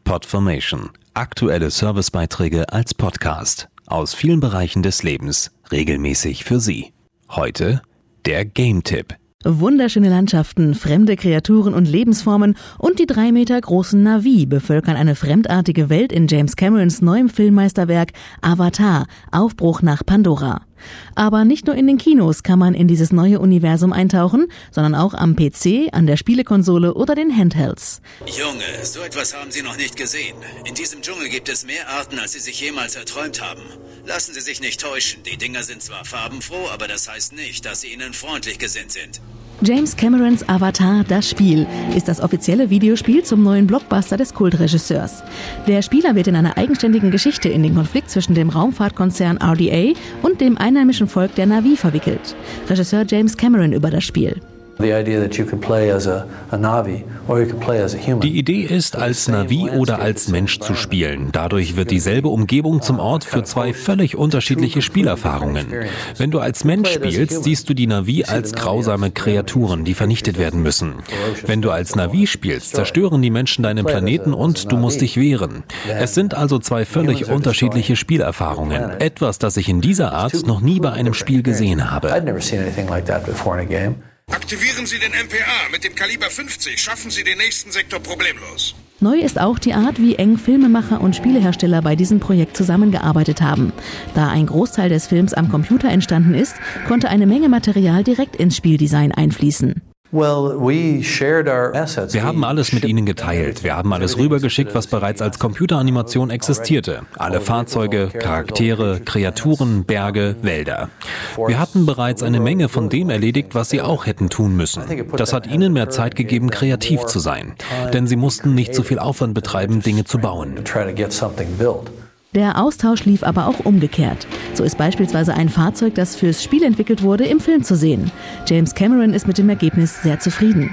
Podformation. Aktuelle Servicebeiträge als Podcast aus vielen Bereichen des Lebens, regelmäßig für Sie. Heute der Game-Tipp. Wunderschöne Landschaften, fremde Kreaturen und Lebensformen und die 3 Meter großen Na'vi bevölkern eine fremdartige Welt in James Camerons neuem Filmmeisterwerk Avatar, Aufbruch nach Pandora. Aber nicht nur in den Kinos kann man in dieses neue Universum eintauchen, sondern auch am PC, an der Spielekonsole oder den Handhelds. Junge, so etwas haben Sie noch nicht gesehen. In diesem Dschungel gibt es mehr Arten, als Sie sich jemals erträumt haben. Lassen Sie sich nicht täuschen. Die Dinger sind zwar farbenfroh, aber das heißt nicht, dass sie Ihnen freundlich gesinnt sind. James Camerons Avatar, das Spiel, ist das offizielle Videospiel zum neuen Blockbuster des Kultregisseurs. Der Spieler wird in einer eigenständigen Geschichte in den Konflikt zwischen dem Raumfahrtkonzern RDA und dem einheimischen Volk der Na'vi verwickelt. Regisseur James Cameron über das Spiel. Die Idee ist, als Na'vi oder als Mensch zu spielen. Dadurch wird dieselbe Umgebung zum Ort für 2 völlig unterschiedliche Spielerfahrungen. Wenn du als Mensch spielst, siehst du die Na'vi als grausame Kreaturen, die vernichtet werden müssen. Wenn du als Na'vi spielst, zerstören die Menschen deinen Planeten und du musst dich wehren. Es sind also 2 völlig unterschiedliche Spielerfahrungen. Etwas, das ich in dieser Art noch nie bei einem Spiel gesehen habe. Aktivieren Sie den MPA. Mit dem Kaliber 50 schaffen Sie den nächsten Sektor problemlos. Neu ist auch die Art, wie eng Filmemacher und Spielehersteller bei diesem Projekt zusammengearbeitet haben. Da ein Großteil des Films am Computer entstanden ist, konnte eine Menge Material direkt ins Spieldesign einfließen. Wir haben alles mit ihnen geteilt. Wir haben alles rübergeschickt, was bereits als Computeranimation existierte. Alle Fahrzeuge, Charaktere, Kreaturen, Berge, Wälder. Wir hatten bereits eine Menge von dem erledigt, was sie auch hätten tun müssen. Das hat ihnen mehr Zeit gegeben, kreativ zu sein. Denn sie mussten nicht so viel Aufwand betreiben, Dinge zu bauen. Der Austausch lief aber auch umgekehrt. So ist beispielsweise ein Fahrzeug, das fürs Spiel entwickelt wurde, im Film zu sehen. James Cameron ist mit dem Ergebnis sehr zufrieden.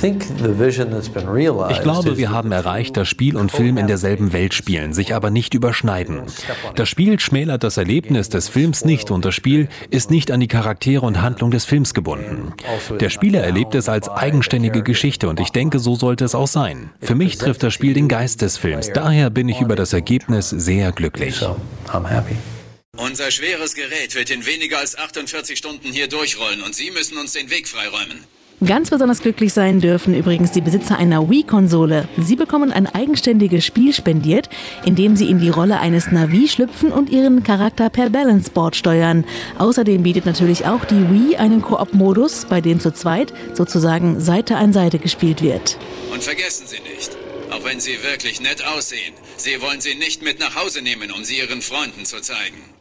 Ich glaube, wir haben erreicht, dass Spiel und Film in derselben Welt spielen, sich aber nicht überschneiden. Das Spiel schmälert das Erlebnis des Films nicht und das Spiel ist nicht an die Charaktere und Handlung des Films gebunden. Der Spieler erlebt es als eigenständige Geschichte und ich denke, so sollte es auch sein. Für mich trifft das Spiel den Geist des Films, daher bin ich über das Ergebnis sehr glücklich. Unser schweres Gerät wird in weniger als 48 Stunden hier durchrollen und Sie müssen uns den Weg freiräumen. Ganz besonders glücklich sein dürfen übrigens die Besitzer einer Wii-Konsole. Sie bekommen ein eigenständiges Spiel spendiert, in dem sie in die Rolle eines Na'vi schlüpfen und ihren Charakter per Balanceboard steuern. Außerdem bietet natürlich auch die Wii einen Koop-Modus, bei dem zu zweit sozusagen Seite an Seite gespielt wird. Und vergessen Sie nicht, auch wenn Sie wirklich nett aussehen, Sie wollen sie nicht mit nach Hause nehmen, um sie Ihren Freunden zu zeigen.